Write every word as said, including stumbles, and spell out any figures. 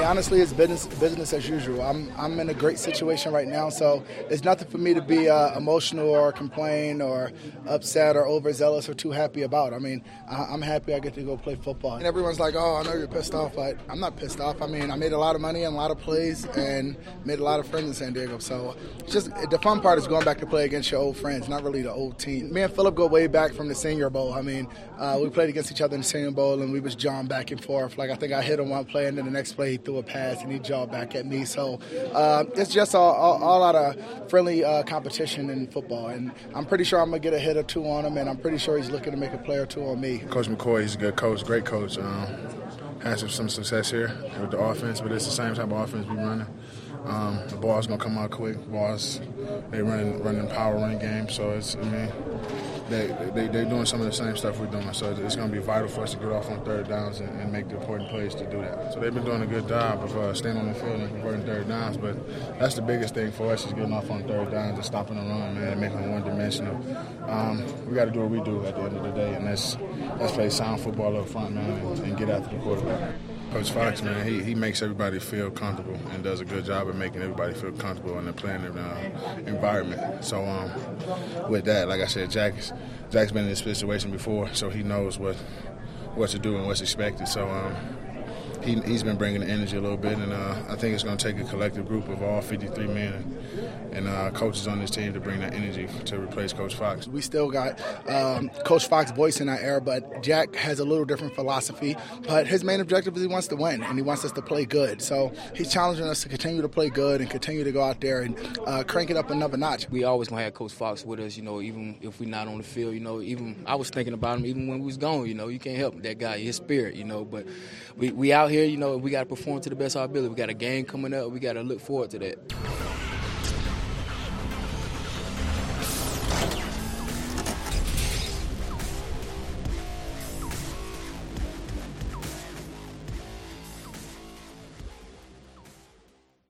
Honestly, it's business business as usual. I'm I'm in a great situation right now, so there's nothing for me to be uh, emotional or complain or upset or overzealous or too happy about. I mean, I, I'm happy I get to go play football. And everyone's like, oh, I know you're pissed off, but I'm not pissed off. I mean, I made a lot of money and a lot of plays and made a lot of friends in San Diego. So it's just the fun part is going back to play against your old friends, not really the old team. Me and Philip go way back from the Senior Bowl. I mean, uh, we played against each other in the Senior Bowl, and we was jawing back and forth. Like, I think I hit him one play, and then the next play he threw a pass, and he jawed back at me. So uh, it's just all, all, all out of friendly uh, competition in football. And I'm pretty sure I'm going to get a hit or two on him, and I'm pretty sure he's looking to make a play or two on me. Coach McCoy, he's a good coach, great coach. Um, has some, some success here with the offense, but it's the same type of offense we running. Um, the ball's gonna come out quick. Balls, they running running power running game. So it's, I mean, they they they're doing some of the same stuff we're doing. So it's gonna be vital for us to get off on third downs and, and make the important plays to do that. So they've been doing a good job of uh, staying on the field and converting third downs. But that's the biggest thing for us is getting off on third downs and stopping the run, man, and making them one dimensional. Um, we got to do what we do at the end of the day, and that's let's play sound football up front, man, and, and get after the quarterback. Coach Fox, man, he, he makes everybody feel comfortable and does a good job of making everybody feel comfortable in the playing uh, environment. So um, with that, like I said, Jack, Jack's been in this situation before, so he knows what what to do and what's expected. So um, he, he's been bringing the energy a little bit, and uh, I think it's going to take a collective group of all fifty-three men and, and uh, coaches on this team to bring that energy to replace Coach Fox. We still got um, Coach Fox's voice in our air, but Jack has a little different philosophy. But his main objective is he wants to win, and he wants us to play good. So he's challenging us to continue to play good and continue to go out there and uh, crank it up another notch. We always going to have Coach Fox with us, you know, even if we're not on the field. You know, even I was thinking about him even when we was gone, you know. You can't help that guy, his spirit, you know. But we, we out here, you know, we got to perform to the best of our ability. We got a game coming up. We got to look forward to that.